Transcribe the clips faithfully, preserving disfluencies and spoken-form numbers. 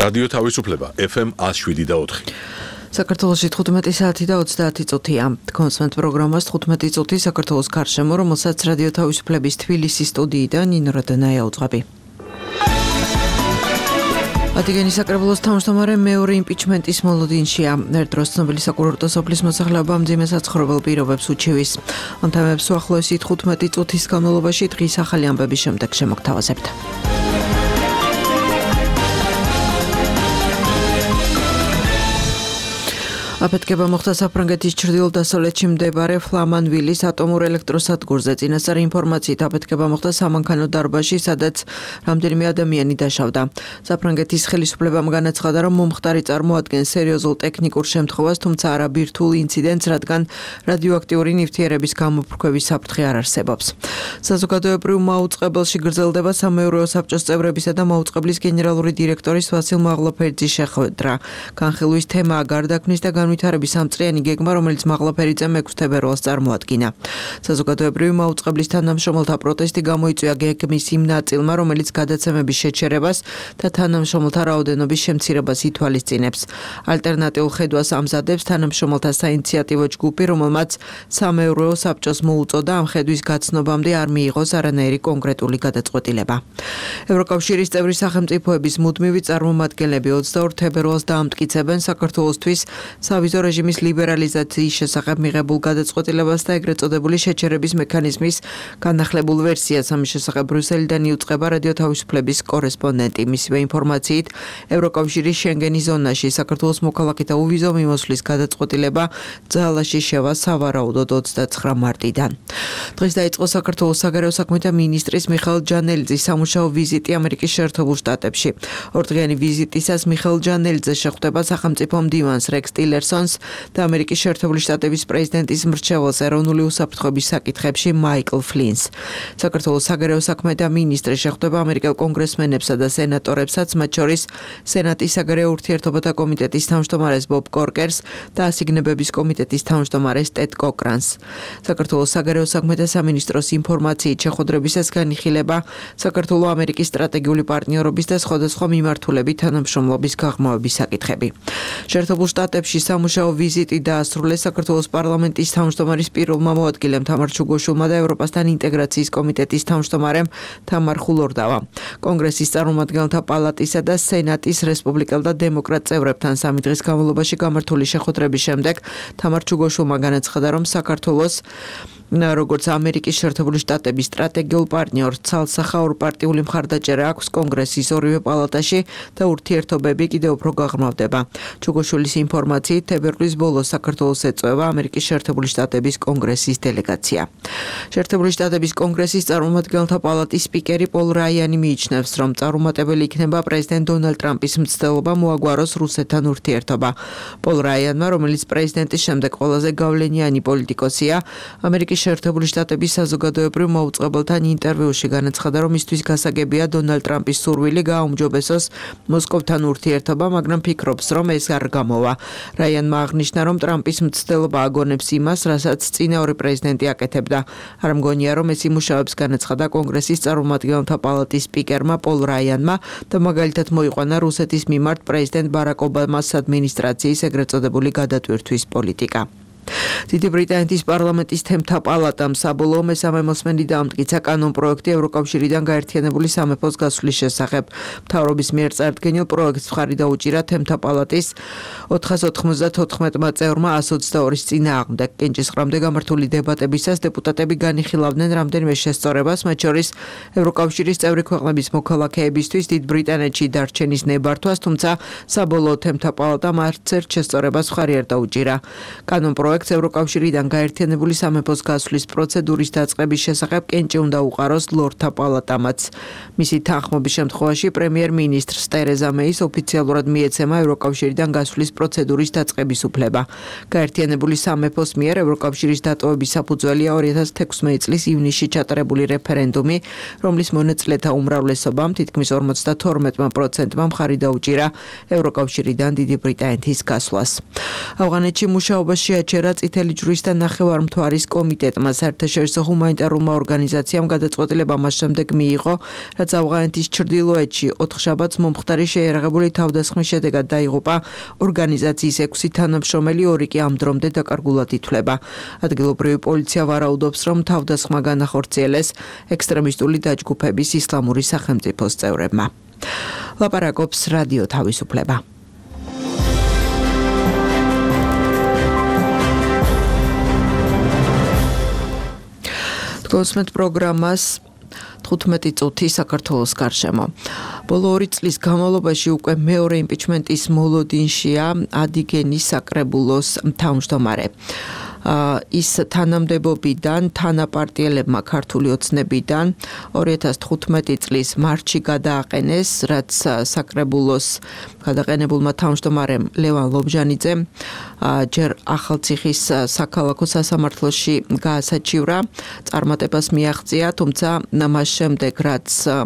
რადიო თავისუფლება ეფ ემ one oh seven და four. საქართველოში თხუთმეტი საათი და ოცდაათი წუთია. კონსვენთ პროგრამას თხუთმეტი წუთი საქართველოს გარშემო, რომელსაც რადიო თავისუფლების თბილისის სტუდიიდან ნინო რადანაია უძღვები. ვატიკანის საკრებულოს თავმჯდომარე მეორე იმპიჩმენტის მოლოდინშია. ერთ დროს ცნობილი საკურორტო სოფლის მოსახლეობა მძიმე საცხოვრებელ პირობებს უჩივის. ამ თემებს უახლოესი თხუთმეტი წუთის განმავლობაში დღის ახალი ამბების შემდეგ შემოგთავაზებთ. აფეთქება მოხდა საფრანგეთის ჩრდილო-დასავლეთში მდებარე ფლამანვილის ატომურ ელექტროსადგურზე. წინასწარი ინფორმაციით აფეთქება მოხდა სამანქანო დარბაზში, სადაც რამდენიმე ადამიანი დაშავდა. საფრანგეთის ხელისუფლებამ განაცხადა, რომ მომხდარი წარმოადგენს სერიოზულ ტექნიკურ შემთხვევას, თუმცა არა ბირთვულ ინციდენტს, რადგან რადიოაქტიური ნივთიერების გამოფრქვევის საფრთხე არ არსებობს. საზოგადოებრივ მაუწყებელში გრძელდება სამეურვეო საბჭოს წევრებისა და მაუწყებლის გენერალური დირექტორის ვასილ მაღლაფერიძის შეხვედრა. განხილვის თემაა გარდაქმნის და ვითარების სამწრიანი გეგმა, რომელიც მაღლაფერიძე მეექვსე თებერვალს წარმოადგინა. საზოგადოებრივი მაუწყებლის თანამშრომელთა პროტესტი გამოიწვია გეგმის იმ ნაწილმა, რომელიც გადაცემების შეჩერებას და თანამშრომელთა რაოდენობის შემცირებას ითვალისწინებს. ალტერნატიულ ხედვას ამზადებს თანამშრომელთა საინიციატივო ჯგუფი, რომელმაც სამეურვეო საბჭოს მოუწოდა ამ ხედვის გაცნობამდე არ მიიღოს არანაირი კონკრეტული გადაწყვეტილება. ევროკავშირის წევრი სახელმწიფოების მუდმივი წარმომადგენლები ოცდაორ თებერვალს დაამტკიცებენ საქართველოსთვის სავიზო რეჟიმის ლიბერალიზაციის შესახებ მიღებულ გადაწყვეტილებას და ეგრეთ წოდებული შეჩერების მექანიზმის განახლებულ ვერსიას. ამის შესახებ ბრიუსელიდან იუწყება რადიო თავისუფლების კორესპონდენტი. მისივე ინფორმაციით, ევროკავშირის შენგენის ზონაში საქართველოს მოქალაქეთა უვიზო მიმოსვლის გადაწყვეტილება ძალაში შევა სავარაუდოდ ოცდაცხრა მარტიდან. დღეს დაიწყო საქართველოს საგარეო საქმეთა მინისტრის მიხეილ ჯანელიძის სამუშაო ვიზიტი ამერიკის შეერთებულ შტატებში. ორდღიანი ვიზიტისას მიხეილ ჯანელიძე შეხვდება სახელმწიფო მდივანს რეკს ტილერსონს და ამერიკის შეერთებული შტატების პრეზიდენტის მრჩეველს ეროვნული უსაფრთხოების საკითხებში მაიკლ ფლინს. საქართველოს საგარეო საქმეთა მინისტრი შეხვდება ამერიკელ კონგრესმენებსა და სენატორებსაც, მათ შორის სენატის საგარეო ურთიერთობათა კომიტეტის თავმჯდომარეს ბობ კორკერს და ასიგნებების კომიტეტის თავმჯდომარეს ტედ კოკრანს. საქართველოს საგარეო საქმეთა სამინისტროს ინფორმაციით შეხვედრებისას განიხილება საქართველო-ამერიკის სტრატეგიული პარტნიორობის და სხვადასხვა მიმართულებით თანამშრომლობის გაღრმავების საკითხები. შეერთებულ შტატებში სამუშაო ვიზიტი დაასრულეს საქართველოს პარლამენტის თავმჯდომარის პირველმა მოადგილემ თამარ ჩუგოშვილმა და ევროპასთან ინტეგრაციის კომიტეტის თავმჯდომარემ თამარ ხულორდავამ. კონგრესის წარმომადგენელთა პალატისა და სენატის რესპუბლიკელ და დემოკრატ წევრებთან სამი დღის განმავლობაში გამართული შეხვედრების შემდეგ თამარ ჩუგოშვილმა განაცხადა, რომ საქართველოს როგორც ამერიკის შეერთებული შტატების სტრატეგიულ პარტნიორს ცალსახაური პარტიული მხარდაჭერა აქვს კონგრესის ორივე პალატაში და ურთიერთობები კიდევ უფრო გაღრმავდება. ჩუგოშვილის ინფორმაციით, თებერვლის ბოლოს საქართველოს ეწვევა ამერიკის შეერთებული შტატების კონგრესის დელეგაცია. შეერთებული შტატების კონგრესის წარმომადგენელთა პალატის სპიკერი პოლ რაიანი მიიჩნევს, რომ წარუმატებელი იქნება პრეზიდენტ დონალდ ტრამპის მცდელობა მოაგვაროს რუსეთთან ურთიერთობა. პოლ რაიანმა, რომელიც პრეზიდენტის შემდეგ ყველაზე გავლენიანი პოლიტიკოსია, ამერიკის შეერთებული შტატების საზოგადოებრივ მაუწყებელთან ინტერვიუში განაცხადა, რომ მისთვის გასაგებია დონალდ ტრამპის სურვილი გააუმჯობესოს მოსკოვთან ურთიერთობა, მაგრამ ფიქრობს, რომ ეს არ გამოვა. რაიანმა აღნიშნა, რომ ტრამპის მცდელობა აგონებს იმას, რასაც წინა ორი პრეზიდენტი აკეთებდა. არ მგონია, რომ ეს იმუშავებს, განაცხადა კონგრესის წარმომადგენელთა პალატის სპიკერმა პოლ რაიანმა და მაგალითად მოიყვანა რუსეთის მიმართ პრეზიდენტ ბარაკ ობამას ადმინისტრაციის ეგრეთ წოდებული გადატვირთვის პოლიტიკა. დიდი ბრიტანეთის პარლამენტის თემთა პალატამ საბოლოო მესამე მოსმენით დაამტკიცა კანონპროექტი ევროკავშირიდან გაერთიანებული სამეფოს გასვლის შესახებ. მთავრობის მიერ წარდგენილ პროექტს მხარი დაუჭირა თემთა პალატის ოთხას ოთხმოცდათოთხმეტმა წევრმა ას ოცდაორის წინააღმდეგ. კენჭისყრამდე გამართული დებატებისას დეპუტატები განიხილავდნენ რამდენიმე შესწორებას, მათ შორის ევროკავშირის წევრი ქვეყნების მოქალაქეებისთვის დიდ ბრიტანეთში დარჩენის ნებართვას, თუმცა საბოლოო თემთა პალატამ არც ერთ შესწორებას მხარი არ დაუჭირა. კანონპროექტს ევროკავშირიდან გაერთიანებული სამეფოს გასვლის პროცედურის დაწყების შესახებ კენჭი უნდა უყაროს ლორდთა პალატამაც. მისი თანხმობის შემთხვევაში პრემიერ-მინისტრს ტერეზა მეის ოფიციალურად მიეცემა ევროკავშირიდან გასვლის პროცედურის დაწყების უფლება. გაერთიანებული სამეფოს მიერ ევროკავშირის დატოვების საფუძველია ორი ათას თექვსმეტი წლის ივნისში ჩატარებული რეფერენდუმი, რომლის მონაწილეთა უმრავლესობამ თითქმის ორმოცდათორმეტ პროცენტმა მხარი დაუჭირა ევროკავშირიდან დიდი ბრიტანეთის გასვლას. ავღანეთში მუშაობაში აღიარა წითელი ჯვრის და ნახევარმთვარის კომიტეტმა. საერთაშორისო ჰუმანიტარულმა ორგანიზაციამ გადაწყვეტილება მას შემდეგ მიიღო, რაც ავღანეთის ჩრდილოეთში ოთხშაბათს მომხდარი შეიარაღებული თავდასხმის შედეგად დაიღუპა ორგანიზაციის ექვსი თანამშრომელი, ორი კი ამ დრომდე დაკარგულად ითვლება. ადგილობრივი პოლიცია ვარაუდობს, რომ თავდასხმა განახორციელეს ექსტრემისტული დაჯგუფების ისლამური სახელმწიფოს წევრებმა. ლაპარაკობს რადიო თავისუფლება. გოსმეთ პროგრამას თხუთმეტი წუთი საქართველოს გარშემო. ბოლო ორი წლის განმავლობაში უკვე მეორე იმპიჩმენტის მოლოდინშია ადიგენის საკრებულოს თავმჯდომარე. ის თანამდებობიდან თანაპარტიელებმა ქართული ოცნებიდან ორი ათას თხუთმეტი წლის მარტში გადააყენეს, რაც საკრებულოს გადაყენებულმა თავმჯდომარემ ლევან ლობჟანიძემ ჯერ ახალციხის საქალაქო სასამართლოში გაასაჩივრა, წარმატებას მიაღწია, თუმცა მას შემდეგ რაც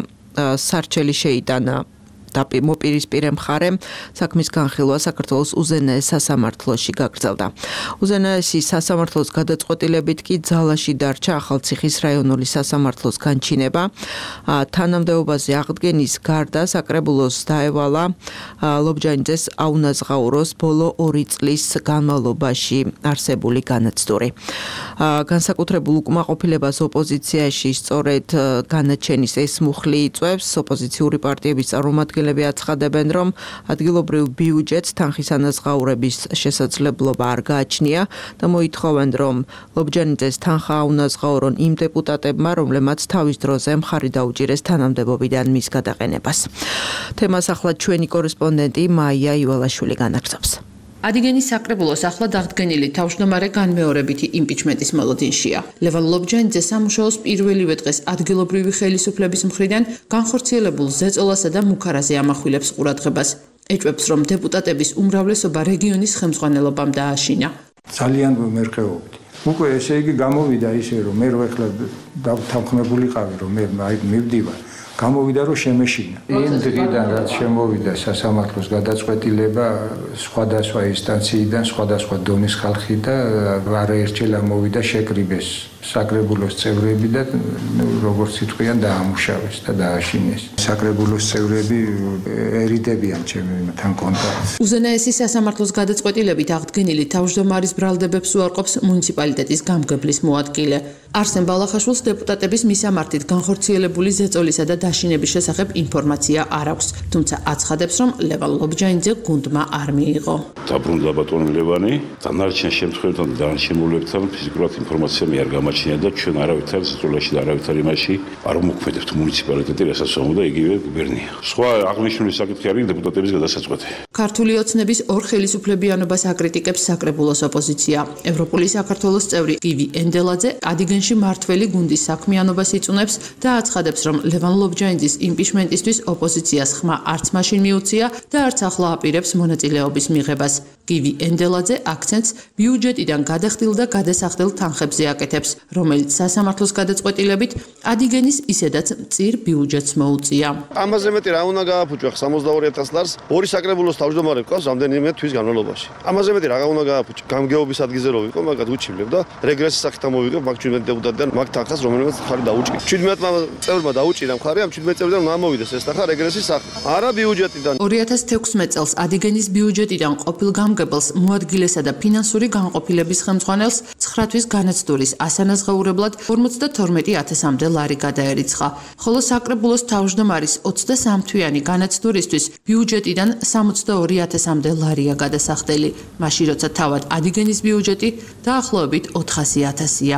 სარჩელი შეიტანა მოპირისპირე მხარემ, საქმის განხილვა საქართველოს უზენაეს სასამართლოში გაგრძელდა. უზენაესის სასამართლოს გადაწყვეტილებით კი ძალაში დარჩა ახალციხის რაიონული სასამართლოს განჩინება. თანამდებობაზე აღდგენის გარდა საკრებულოს დაევალა ლობჯანიძეს აუნაზღაუროს ბოლო ორი წლის განმავლობაში არსებული განაცდური. განსაკუთრებულ უკმაყოფილებას ოპოზიციაში სწორედ განაჩენის ეს მუხლი იწვევს. ოპოზიციური პარტიების წარმომადგენლები აცხადებენ, რომ ადგილობრივ ბიუჯეტს თანხის ანაზღაურების შესაძლებლობა არ გააჩნია და მოითხოვენ, რომ ლობჯანიძეს თანხა აუნაზღაურონ იმ დეპუტატებმა, რომლებმაც თავის დროზე მხარი დაუჭირეს თანამდებობიდან მის გადაყენებას. თემას ახლა ჩვენი კორესპონდენტი მაია ივალაშვილი განაგრძობს. ადიგენის საკრებულოს ახლად აღდგენილი თავმჯდომარე განმეორებითი იმპიჩმენტის მოლოდინშია. ლევან ლობჯანიძე სამუშაოს პირველივე დღეს ადგილობრივი ხელისუფლების მხრიდან განხორციელებულ ზეწოლასა და მუქარაზე ამახვილებს ყურადღებას. ეჭვებს, რომ დეპუტატების უმრავლესობა რეგიონის ხელმძღვანელობამ დააშინა. ძალიან მერყეობდი. უკვე ესე იგი გამოვიდა ისე, რომ მე ახლა დავთანხმებულიყავი, რომ მე მივდივარ. გამოვიდა რომ შემეშინა. იმ დღიდან რაც შემოვიდა სასამართლოს გადაწყვეტილება სხვადასხვა ინსტანციიდან, სხვადასხვა დონის ხალხი და არაერთხელ ამოვიდა შეკრიბეს საკრებულოს წევრები და როგორც იტყვიან დაამუშავეს და დააშინეს. საკრებულოს წევრები ერიდებიან ჩემთან კონტაქტს. უზენაესის სასამართლოს გადაწყვეტილებით აღდგენილი თავმჯდომარის ბრალდებებს უარყოფს მუნიციპალიტეტის გამგებლის მოადგილე. არსენ ბალახაშვილს დეპუტატების მისამართით განხორციელებული ზეწოლისა და დაშინების შესახებ ინფორმაცია არ აქვს, თუმცა აცხადებს, რომ ლევან ლობჯანიძე გუნდმა არ მიიღო. დაბრუნდა ბატონი ლევანი, დანარჩენ შემთხვევებთან და დანარჩენებლებთან ფიზიკურად ინფორმაცია მე არ გამაჩნია და ჩვენ არავითარ ზეწოლაში და არავითარ იმაში არ მოგქმედებთ მუნიციპალიტეტი, რასაც უნდა იგივე გუბერნია. სხვა აღნიშნული საკითხი არის დეპუტატების გადასაწყვეტი. ქართული ოცნების ორ ხელისუფლებიანობას აკრიტიკებს საკრებულოს ოპოზიცია. ევროპული საქართველოს წევრი გივი ენდელაძე ადიგენში მართველი გუნდის საქმიანობას იწუნებს და აცხადებს, რომ ლევან ლობჯანიძის იმპიჩმენტისთვის ოპოზიციას ხმა არც მაშინ მიუწია და არც ახლა აპირებს მონაწილეობის მიღებას. გივი ენდელაძე აქცენტს ბიუჯეტიდან გადახდილ და გადასახდელ თანხებზე აკეთებს, რომელიც სასამართლოს გადაწყვეტილებით ადიგენის ისედაც მწირ ბიუჯეტს მოუწია. ამაზე მეტი რა უნდა გააფუჭო სამოცდაორი ათას ლარს ორი საკრებულოს თავმჯდომარე ყავს რამდენიმე თვის განმავლობაში. ამაზე მეტი რა უნდა გააფუჭო? გამგეობის ადგილზე რო ვიყო, მაგათ უჩივლებ და რეგრესის სახით ამოვიღებ მაგ ჩვიდმეტ დეპუტატიდან მაგ თანხას, რომელმაც ხარი დაუჭირა. ჩვიდმეტმა წევრმა დაუჭირა მხარი, ამ ჩვიდმეტ წევრიდან უნდა ამოვიდეს ეს თანხა რეგრესის სახით. არა ბიუჯეტიდან. ორი ათას თექვსმეტ წელს ადიგენის ბიუჯეტიდან ყოფილ გამგებელს, მოადგილესა და ფინანსური განყოფილების ხელმძღვანელს ცხრა თვის განაცდურის ასანაზღაურებლად ორმოცდათორმეტი ათასამდე ლარი გადაერიცხა, ხოლო საკრებულოს თავმჯდომარის ოცდასამ თვიანი განაცდურისთვის ბიუჯეტიდან სამოცდაორი ათასამდე ლარია გადასახდელი, მაშინ როცა თავად ადიგენის ბიუჯეტი დაახლოებით ოთხასი ათასია.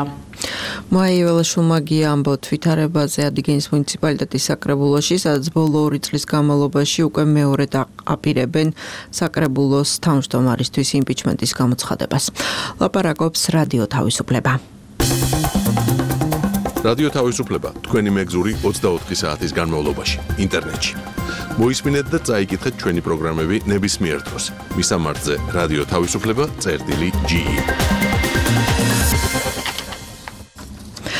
მაია ივალაშვილმა ამბო თვითარებაზე ადიგენის მუნიციპალიტეტის საკრებულოში, სადაც ბოლო ორი წლის განმავლობაში უკვე მეორედ აპირებენ საკრებულოს თავმჯდომარისთვის იმპიჩმენტის გამოცხადებას. ლაპარაკობს რადიო თავისუფლება. რადიო თავისუფლება თქვენი მეგზური ოცდაოთხი საათის განმავლობაში ინტერნეტში. მოისმინეთ და წაიკითხეთ ჩვენი პროგრამები ნებისმიერ დროს. მისამართზე რადიო თავისუფლება წერტილი ჯი.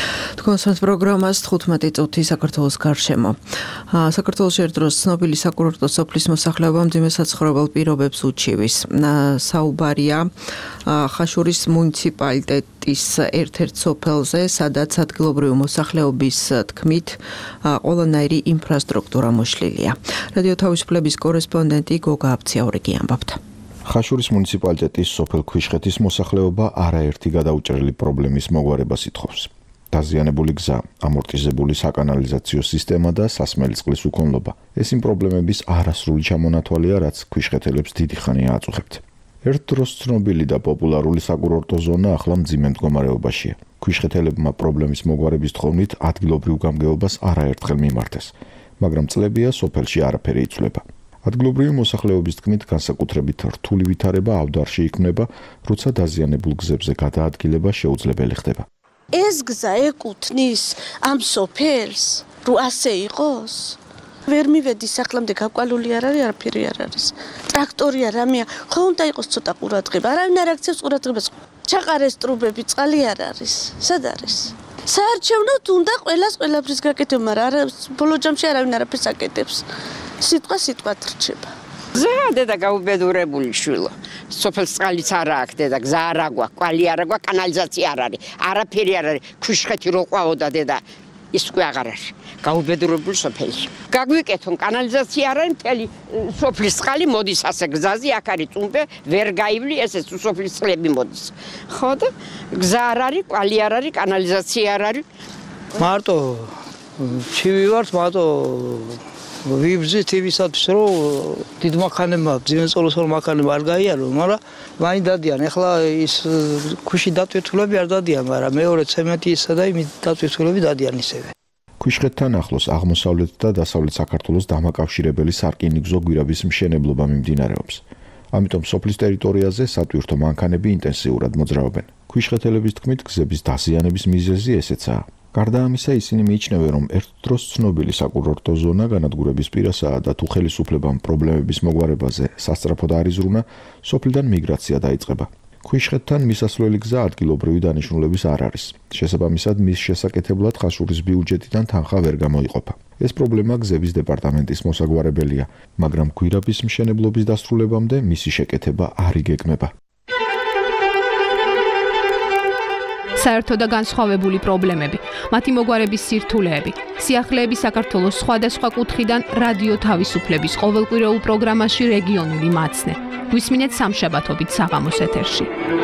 გონსვენთ პროგრამას თხუთმეტი წუთი საქართველოს გარშემო. საქართველოში ერთდროს ცნობილი საკურორტო სოფლის მოსახლეობა მძიმე საცხოვრებელ პირობებს უჩივის. საუბარია ხაშურის მუნიციპალიტეტის ერთ-ერთ სოფელზე, სადაც ადგილობრივი მოსახლეობის თქმით ყველანაირი ინფრასტრუქტურა მოშლილია. რადიო თავისუფლების კორესპონდენტი გოგა აბციაურიგი ამბობთ. ხაშურის მუნიციპალიტეტის სოფელ ქვიშხეთის მოსახლეობა არაერთი გადაუჭრელი პრობლემის მოგვარებას ითხოვს. დაზიანებული გზა, ამორტიზებული საკანალიზაციო სისტემა და სასმელი წყლის უქონლობა. ეს იმ პრობლემების არასრული ჩამონათვალია, რაც ქვიშხეთელებს დიდი ხანია აწუხებთ. ერთ დროს ცნობილი და პოპულარული საკურორტო ზონა ახლა მძიმე მდგომარეობაშია. ქვიშხეთელებმა პრობლემის მოგვარების თხოვნით ადგილობრივ გამგეობას არაერთხელ მიმართეს, მაგრამ წლებია სოფელში არაფერი იცვლება. ადგილობრივი მოსახლეობის თქმით, განსაკუთრებით რთული ვითარება ავდარში იქმნება, როცა დაზიანებულ გზებზე გადაადგილება შეუძლებელი ხდება. ეს გზა ეკუთვნის ამ სოფელს, რო ასე იყოს? ვერ მივედი სახლამდე გაკვალული არ არის, არაფერი არ არის. ტრაქტორია რამეა, ხო უნდა იყოს ცოტა ყურადღება, არავინ არ აქცევს ყურადღებას. ჩაყარეს ტრუბები, წყალი არ არის. სად არის? საარჩევნოდ უნდა ყველას ყველაფრის გაკეთება, მაგრამ ბოლო ჯამში არავინ არაფერს აკეთებს. სიტყვა სიტყვად რჩება. გზაა დედა გაუბედურებული შვილო. სოფელს წყალიც არ აქვს დედა, გზა არ აქვს, კვალი არ აქვს, კანალიზაცია არ არის. არაფერი არ არის. ქვიშხეთი რო ყვაოდა დედა, ის უკვე აღარ არის. გაუბედურებული სოფელში. გაგვიკეთონ კანალიზაცია არ არის, მთელი სოფლის წყალი მოდის ასე გზაზე, აქ არის წუმბე, ვერ გაივლი, ესე სოფლის წყლები მოდის. ხო და გზა არ არის, კვალი არ არის, კანალიზაცია არ არის. მარტო ჩივი ვართ, მარტო ვიბზით იმისათვის, რომ დიდ მანქანებმა, ძიმეწოლოსორ მანქანებმა არ გაიარო, მაგრამ მაინც დადიან. ეხლა ის ქვიში დატვირთულები არ დადიან, მაგრამ მეორე ცემენტისა და იმის დატვირთულები დადიან ისევე. ქვიშხეთთან ახლოს აღმოსავლეთ და დასავლეთ საქართველოს დამაკავშირებელი სარკინიგზო გვირაბის მშენებლობა მიმდინარეობს. ამიტომ სოფლის ტერიტორიაზე სატვირთო მანქანები ინტენსიურად მოძრაობენ. ქვიშხეთელების თქმით, გზების დაზიანების მიზეზი ესეცაა. გარდა ამისა, ისინი მიიჩნევენ, რომ ერთ დროს ცნობილი საკურორტო ზონა განადგურების პირასაა და თუ ხელისუფლებამ პრობლემების მოგვარებაზე სასწრაფოდ არ იზრუნა, სოფლიდან მიგრაცია დაიწყება. ქვიშხეთთან მისასვლელი გზა ადგილობრივი დანიშნულების არ არის. შესაბამისად, მის შესაკეთებლად ხაშურის ბიუჯეტიდან თანხა ვერ გამოიყოფა. ეს პრობლემა გზების დეპარტამენტის მოსაგვარებელია, მაგრამ გვირაბის მშენებლობის დასრულებამდე მისი შეკეთება არ იგეგმება. საერთო და განსხვავებული პრობლემები, მათი მოგვარების სირთულეები, სიახლეები საქართველოს სხვადასხვა კუთხიდან რადიო თავისუფლების ყოველკვირეულ პროგრამაში რეგიონული მაცნე. გვისმინეთ სამშაბათობით საღამოს ეთერში.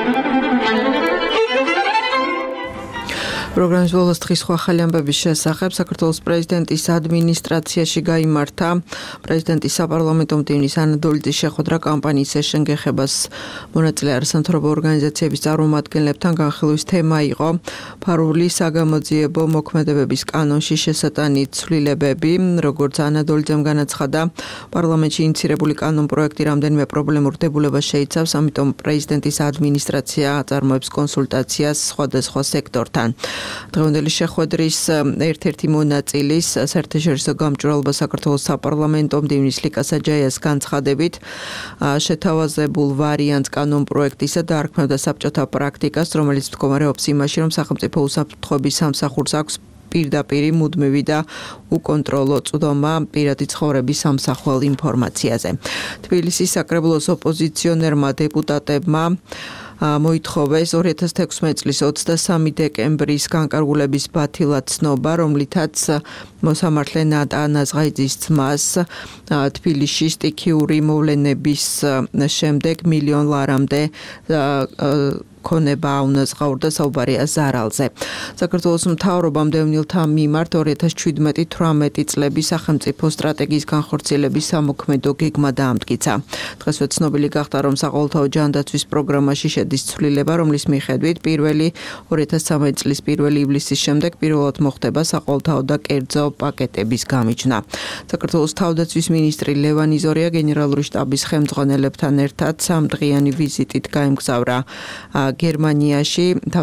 პროგრამის ბოლოს დღის სხვა ახალი ამბების შესახებ საქართველოს პრეზიდენტის ადმინისტრაციაში გაიმართა პრეზიდენტის საპარლამენტო მდივნის ანა დოლიძის შეხვედრა კამპანიის შეშენგეხებას მონაწილე არასამთავრობო ორგანიზაციების წარმომადგენლებთან. განხილვის თემა იყო ფარული საგამოძიებო მოქმედებების კანონში შესატანი ცვლილებები. როგორც ანა დოლიძემ განაცხადა, პარლამენტში ინიცირებული კანონ პროექტი რამდენიმე პრობლემურ დებულებას შეიცავს, ამიტომ პრეზიდენტის ადმინისტრაცია აწარმოებს კონსულტაციას სხვადასხვა სექტორთან. დღევანდელი შეხვედრის ერთ-ერთი მონაწილის საერთაშორისო გამჭვირვალობა საქართველოს საპარლამენტო მდივნის ლიკა საჯაიას განცხადებით, შეთავაზებულ ვარიანტს კანონ პროექტისა დაარქმევდა საბჭოთა პრაქტიკას, რომელიც მდგომარეობს იმაში, რომ სახელმწიფო უსაფრთხოების სამსახურს აქვს პირდაპირი მუდმივი და უკონტროლო წვდომა პირადი ცხოვრების სამსახვალ ინფორმაციაზე. თბილისის საკრებულოს ოპოზიციონერმა დეპუტატებმა მოითხოვეს ორი ათას თექვსმეტი წლის ოცდასამი დეკემბრის განკარგულების ბათილად ცნობა, რომლითაც მოსამართლე ნატა ნაზღაიძის ძმას თბილისში სტიქიური მოვლენების შემდეგ მილიონ ლარამდე ქონება აუნაზღაურდა, საუბარია ზარალზე. საქართველოს მთავრობამ დევნილთა მიმართ ორი ათას შვიდმეტი თვრამეტი წლების სახელმწიფო სტრატეგიის განხორციელების სამოქმედო გეგმა დაამტკიცა. დღესვე ცნობილი გახდა, რომ საყოველთაო ჯანდაცვის პროგრამაში შედის ცვლილება, რომლის მიხედვით პირველი ორი ათას ცხრამეტი წლის პირველი ივლისის შემდეგ პირველად მოხდება საყოველთაო და კერძო პაკეტების გამიჯნა. საქართველოს თავდაცვის მინისტრი ლევან იზორია გენერალური შტაბის ხელმძღვანელებთან ერთად სამდღიანი ვიზიტით გაემგზავრა გერმანიაში.